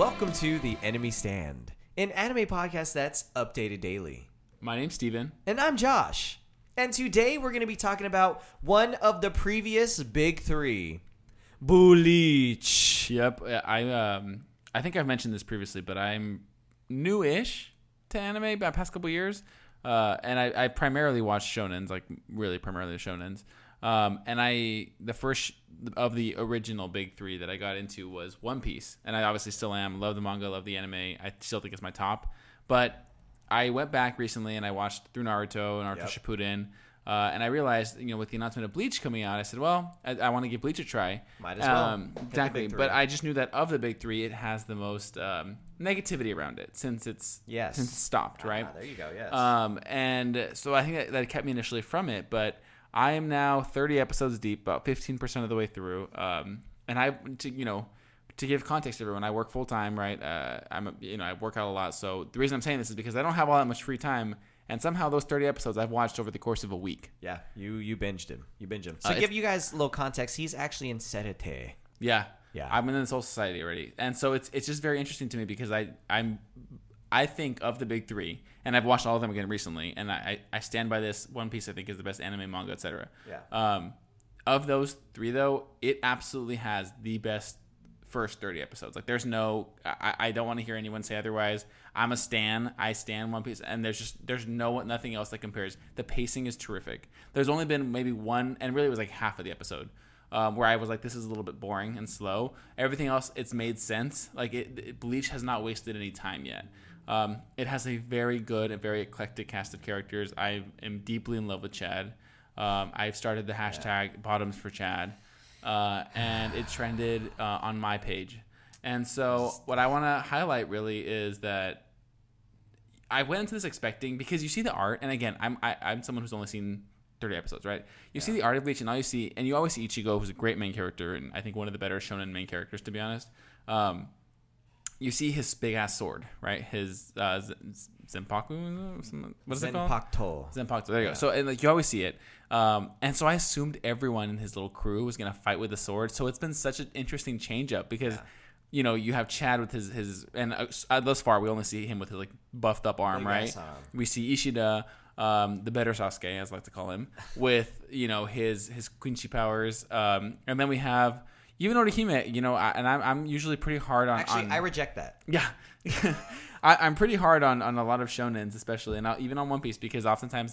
Welcome to The Enemy Stand, an anime podcast that's updated daily. My name's Steven. And I'm Josh. And today we're going to be talking about one of the previous big three, Bleach. Yep, I think I've mentioned this previously, but I'm new-ish to anime by the past couple years, and I primarily watch shonens, like really primarily shonens. And the first of the original big three that I got into was One Piece, and I obviously still am. Love the manga, love the anime. I still think it's my top, but I went back recently and I watched through Naruto and Naruto Shippuden, and I realized, with the announcement of Bleach coming out, I said, well, I want to give Bleach a try. Might as well. Exactly, but I just knew that of the big three, it has the most negativity around it since it's stopped, right? There you go. Yes. And so I think that kept me initially from it, but I am now 30 episodes deep, about 15% of the way through. And to give context to everyone, I work full time, right? I work out a lot. So the reason I'm saying this is because I don't have all that much free time, and somehow those 30 episodes I've watched over the course of a week. Yeah, you binged him. So to give you guys a little context, he's actually in Serete. Yeah. I'm in the Soul Society already, and so it's just very interesting to me because I think of the big three, and I've watched all of them again recently, and I stand by this. One Piece, I think, is the best anime, manga, etc. Yeah. Of those three, though, it absolutely has the best first 30 episodes. Like, there's no, I don't want to hear anyone say otherwise. I'm a stan. I stan One Piece, and there's nothing else that compares. The pacing is terrific. There's only been maybe one, and really it was like half of the episode, where I was like, this is a little bit boring and slow. Everything else, it's made sense. Like, Bleach has not wasted any time yet. It has a very good and very eclectic cast of characters. I am deeply in love with Chad. I've started the hashtag bottoms for Chad, and it trended on my page. And so what I want to highlight really is that I went into this expecting, because you see the art, and again, I'm someone who's only seen 30 episodes, right? You see the art of Bleach, and you always see Ichigo, who's a great main character, and I think one of the better shonen main characters, to be honest. You see his big-ass sword, right? His Zenpaku? What is it called? Zenpakuto. There you go. So you always see it. And so I assumed everyone in his little crew was going to fight with the sword. So it's been such an interesting change-up because, you have Chad with his and thus far we only see him with his buffed up arm, right? We see Ishida, the better Sasuke, as I like to call him, with, his Quincy powers. And then we have... Even Orihime, and I'm usually pretty hard on... Actually, I reject that. Yeah. I'm pretty hard on a lot of shonens, especially, and even on One Piece, because oftentimes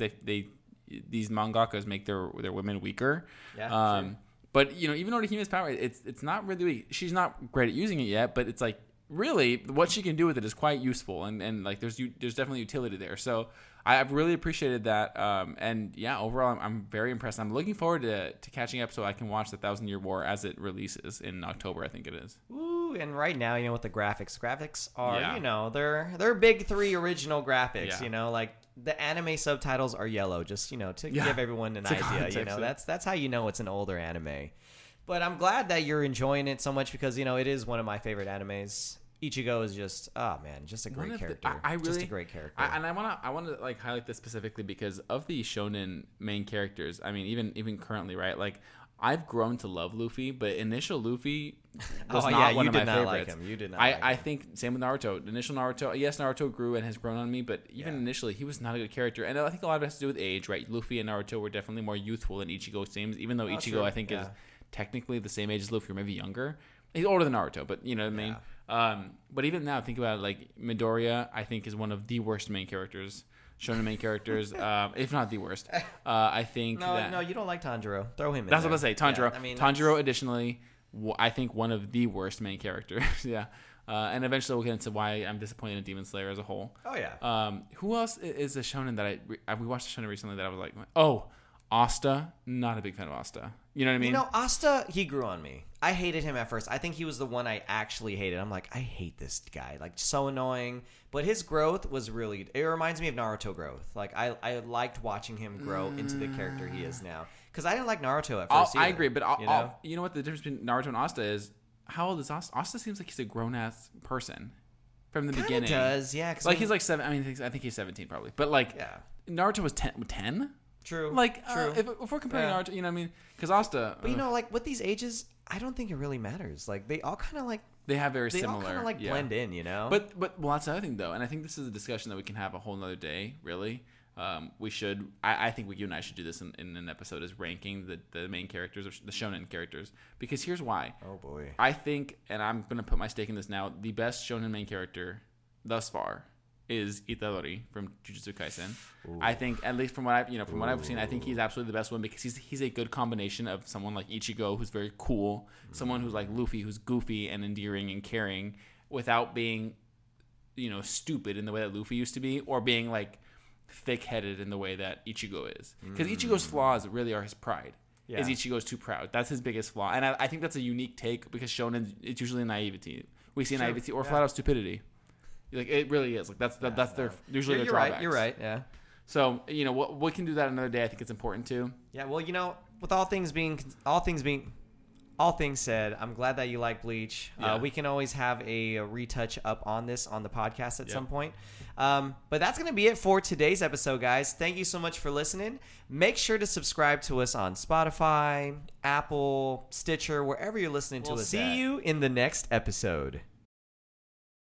these mangakas make their women weaker. Yeah, sure. But, even Orihime's power, it's not really weak. She's not great at using it yet, but it's really, what she can do with it is quite useful, and there's definitely utility there. So I've really appreciated that, and yeah, overall I'm very impressed. I'm looking forward to catching up so I can watch the 1,000-Year War as it releases in October, I think it is. Ooh, and right now, with the graphics are, they're big three original graphics. Yeah. The anime subtitles are yellow, just to give everyone an idea. That's how you know it's an older anime. But I'm glad that you're enjoying it so much because it is one of my favorite animes. Ichigo is just a great character. Just a great character. And I want to highlight this specifically because of the shonen main characters. I mean, even currently, right? I've grown to love Luffy, but initial Luffy was not one of my favorites. Like him. You did not. I think same with Naruto. Initial Naruto, yes, Naruto grew and has grown on me, but even initially, he was not a good character. And I think a lot of it has to do with age, right? Luffy and Naruto were definitely more youthful than Ichigo seems, even though Ichigo I think is technically the same age as Luffy or maybe younger. He's older than Naruto, but you know what I mean. But even now, think about it, Midoriya, I think, is one of the worst main characters, shonen main characters, if not the worst. I think no, you don't like Tanjiro. Throw him in. That's there. what I say. Tanjiro. Yeah, Tanjiro, additionally, I think one of the worst main characters. Yeah. And eventually we'll get into why I'm disappointed in Demon Slayer as a whole. Oh yeah. Who else is a shonen that we watched a shonen recently that I was like, oh, Asta. Not a big fan of Asta. You know what I mean? Asta, he grew on me. I hated him at first. I think he was the one I actually hated. I'm like, I hate this guy. So annoying. But his growth was really... It reminds me of Naruto growth. I liked watching him grow into the character he is now. Because I didn't like Naruto at first either, I agree, but you know what the difference between Naruto and Asta is? How old is Asta? Asta seems like he's a grown-ass person from the beginning. He does, yeah. He's 7... I think he's 17 probably. But Naruto was 10? True. True. If we're comparing Naruto, you know what I mean? Because Asta... But with these ages, I don't think it really matters. They all kind of They have very They similar. all kind of like yeah. blend in, you know. But well, that's the other thing though, and I think this is a discussion that we can have a whole nother day. Really, we should. I think you and I should do this in an episode, is ranking the main characters, or the shonen characters. Because here's why. Oh boy. I think, and I'm gonna put my stake in this now. The best shonen main character thus far is Itadori from Jujutsu Kaisen. Ooh. I think, at least from what I've seen, I think he's absolutely the best one because he's a good combination of someone like Ichigo, who's very cool, someone who's like Luffy, who's goofy and endearing and caring, without being, stupid in the way that Luffy used to be, or being like thick-headed in the way that Ichigo is. Because Ichigo's flaws really are his pride. Yeah. Is Ichigo's too proud. That's his biggest flaw. And I think that's a unique take because shonen, it's usually naivety. We see naivety or flat out stupidity. Like, it really is. Like that's their usually their drawbacks. You're right. Yeah. So we can do that another day. I think it's important too. Yeah. Well, with all things said, I'm glad that you like Bleach. Yeah. We can always have a retouch up on this on the podcast at some point. But that's going to be it for today's episode, guys. Thank you so much for listening. Make sure to subscribe to us on Spotify, Apple, Stitcher, wherever you're listening to us. We'll see you in the next episode.